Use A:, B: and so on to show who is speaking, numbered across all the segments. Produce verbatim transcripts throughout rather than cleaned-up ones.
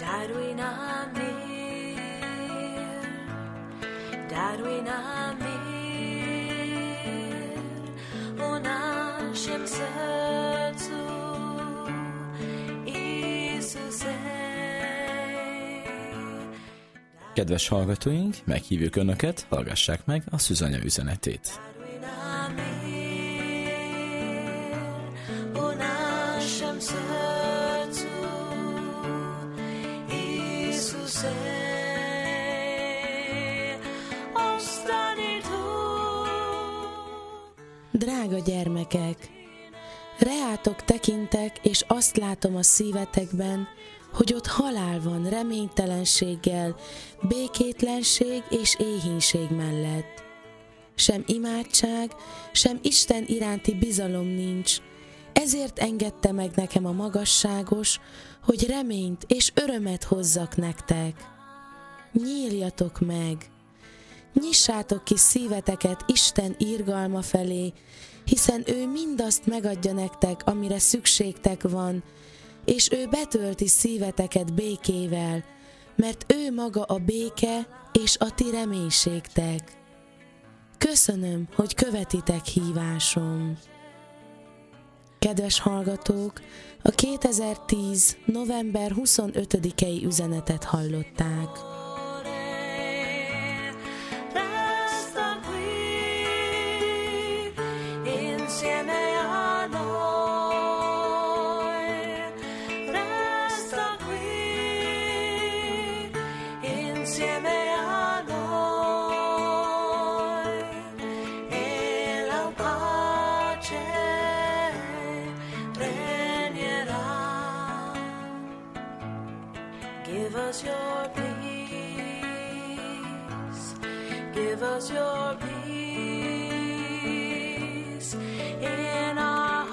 A: Darwin Amir, Darwin Amir, o naszym sercu Jézusé.
B: Kedves hallgatóink, meghívjuk Önöket, hallgassák meg a Szűzanya üzenetét.
C: Drága gyermekek, reátok tekintek, és azt látom a szívetekben, hogy ott halál van reménytelenséggel, békétlenség és éhínség mellett. Sem imádság, sem Isten iránti bizalom nincs, ezért engedte meg nekem a magasságos, hogy reményt és örömet hozzak nektek. Nyíljatok meg! Nyissátok ki szíveteket Isten irgalma felé, hiszen ő mindazt megadja nektek, amire szükségtek van, és ő betölti szíveteket békével, mert ő maga a béke és a ti reménységtek. Köszönöm, hogy követitek hívásom. Kedves hallgatók, a kétezer-tíz. november huszonötödikei üzenetet hallották.
A: Give us your peace, give us your peace in our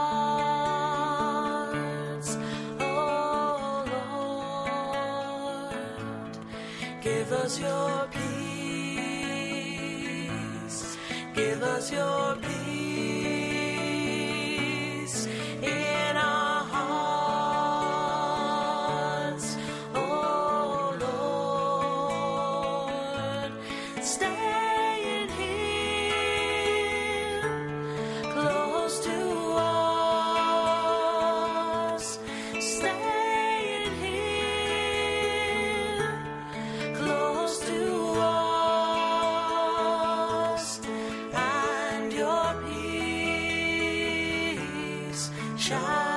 A: hearts, oh Lord. Give us your peace, give us your peace in our hearts, oh Lord. Staying here close to us, staying here close to us, and your peace shine.